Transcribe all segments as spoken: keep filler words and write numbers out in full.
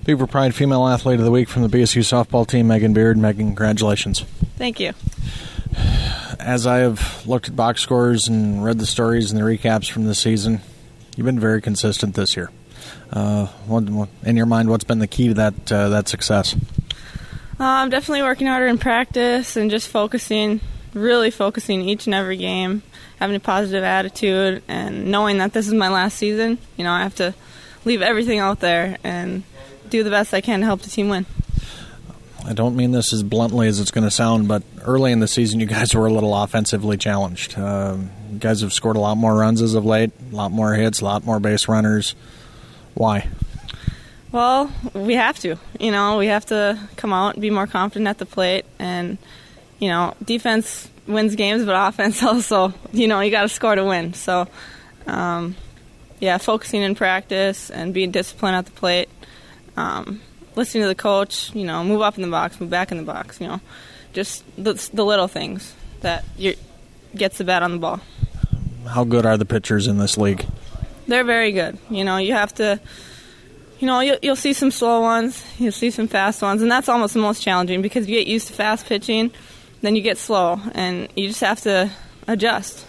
Beaver Pride Female Athlete of the Week from the B S U softball team, Megan Beard. Megan, congratulations. Thank you. As I have looked at box scores and read the stories and the recaps from this season, you've been very consistent this year. Uh, what, what, in your mind, what's been the key to that uh, that success? Uh, I'm definitely working harder in practice and just focusing, really focusing each and every game, having a positive attitude, and knowing that this is my last season. You know, I have to leave everything out there and do the best I can to help the team win. I don't mean this as bluntly as it's going to sound, but early in the season you guys were a little offensively challenged. Um, you guys have scored a lot more runs as of late, a lot more hits, a lot more base runners. Why? Well, we have to. You know, we have to come out and be more confident at the plate. And, you know, defense wins games, but offense also, you know, you got to score to win. So, um, yeah, focusing in practice and being disciplined at the plate. Um, listening to the coach, you know, move up in the box, move back in the box, you know, just the, the little things that you gets the bat on the ball. How good are the pitchers in this league? They're very good. You know, you have to, you know, you'll, you'll see some slow ones, you'll see some fast ones, and that's almost the most challenging because you get used to fast pitching, then you get slow, and you just have to adjust.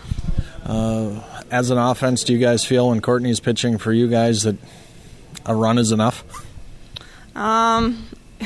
Uh, as an offense, do you guys feel when Courtney's pitching for you guys that a run is enough? Um,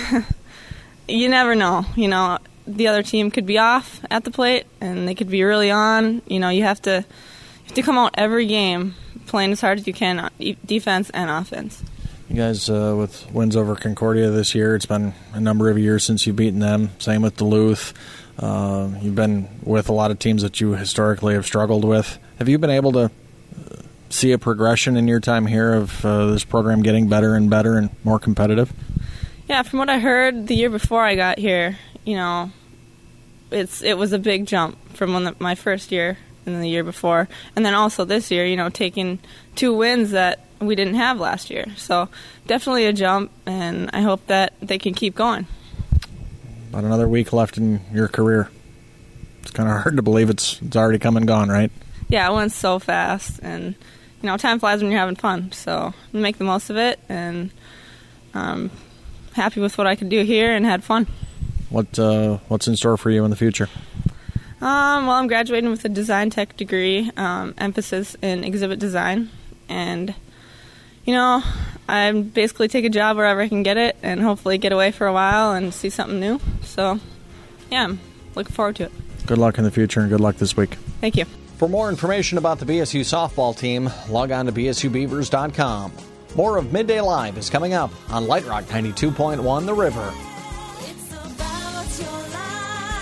you never know. You know, the other team could be off at the plate, and they could be really on. You know, you have to you have to come out every game playing as hard as you can, defense and offense. You guys, uh, with wins over Concordia this year, it's been a number of years since you've beaten them. Same with Duluth. Uh, you've been with a lot of teams that you historically have struggled with. Have you been able to see a progression in your time here of uh, this program getting better and better and more competitive? Yeah, from what I heard the year before I got here, you know, it's it was a big jump from when the, my first year and the year before, and then also this year, you know, taking two wins that we didn't have last year. So definitely a jump, and I hope that they can keep going. About another week left in your career. It's kind of hard to believe it's it's already come and gone, right? Yeah, it went so fast, and you know, time flies when you're having fun. So make the most of it, and I'm happy with what I could do here and had fun. What uh, what's in store for you in the future? Um, well, I'm graduating with a design tech degree, um, emphasis in exhibit design, and you know, I basically take a job wherever I can get it, and hopefully get away for a while and see something new. So, yeah, I'm looking forward to it. Good luck in the future, and good luck this week. Thank you. For more information about the B S U softball team, log on to b s u beavers dot com. More of Midday Live is coming up on Light Rock ninety-two point one The River. It's about your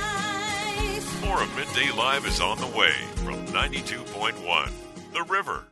life. More of Midday Live is on the way from ninety-two point one The River.